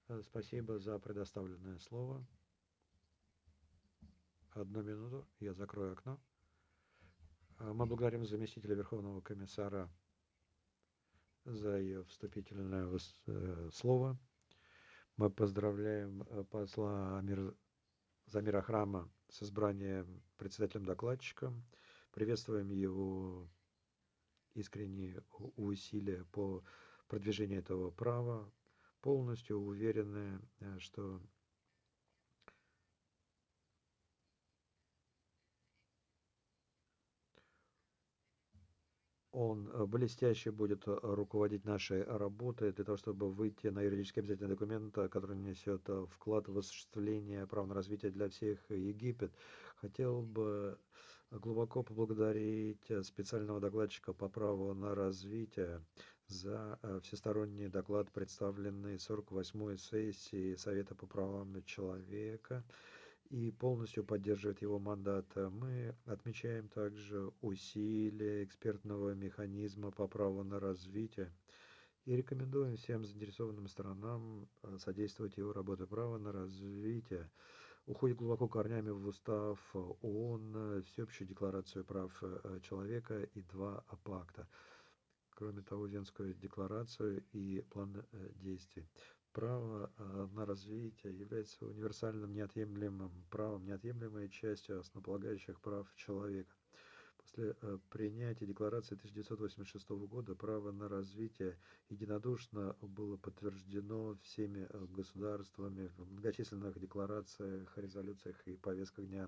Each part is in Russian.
Спасибо за предоставленное слово. Одну минуту, я закрою окно. Мы благодарим заместителя Верховного комиссара за ее вступительное слово. Мы поздравляем посла Замира Храма с избранием председателем-докладчиком. Приветствуем его искренние усилия по продвижению этого права. Полностью уверены, что он блестяще будет руководить нашей работой для того, чтобы выйти на юридически обязательный документ, который несет вклад в осуществление права на развитие для всех Египет. Хотел бы глубоко поблагодарить специального докладчика по праву на развитие за всесторонний доклад, представленный 48-й сессии Совета по правам человека, и полностью поддерживает его мандат. Мы отмечаем также усилия экспертного механизма по праву на развитие и рекомендуем всем заинтересованным сторонам содействовать его работе. Право на развитие уходит глубоко корнями в устав ООН, Всеобщую декларацию прав человека и два пакта. Кроме того, Венскую декларацию и план действий. Право на развитие является универсальным неотъемлемым правом, неотъемлемой частью основополагающих прав человека. После принятия декларации 1986 года право на развитие единодушно было подтверждено всеми государствами в многочисленных декларациях, резолюциях и повестках дня.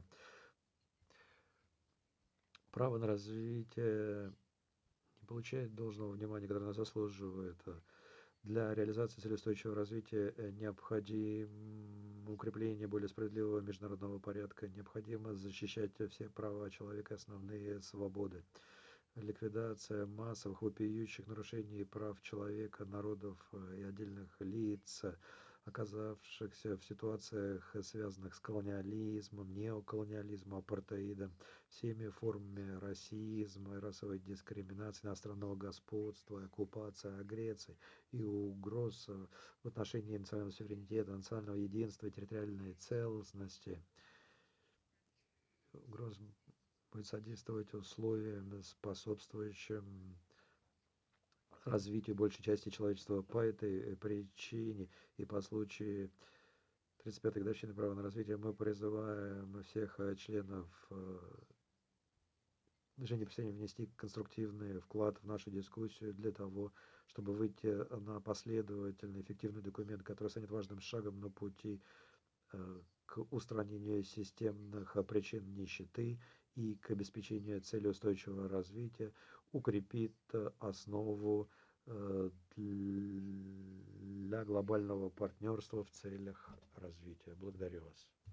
Право на развитие не получает должного внимания, которое оно заслуживает. Для реализации целей устойчивого развития необходимо укрепление более справедливого международного порядка, необходимо защищать все права человека и основные свободы. Ликвидация массовых вопиющих нарушений прав человека, народов и отдельных лиц, оказавшихся в ситуациях, связанных с колониализмом, неоколониализмом, апартеидом, всеми формами расизма и расовой дискриминации, иностранного господства, оккупации, агрессии и угроз в отношении национального суверенитета, национального единства, территориальной целостности. Угроз будет содействовать условиям, способствующим развитию большей части человечества. По этой причине и по случаю 35-й годовщины права на развитие мы призываем всех членов движения присоединения внести конструктивный вклад в нашу дискуссию для того, чтобы выйти на последовательный, эффективный документ, который станет важным шагом на пути к устранению системных причин нищеты и к обеспечению цели устойчивого развития, укрепит основу для глобального партнерства в целях развития. Благодарю вас.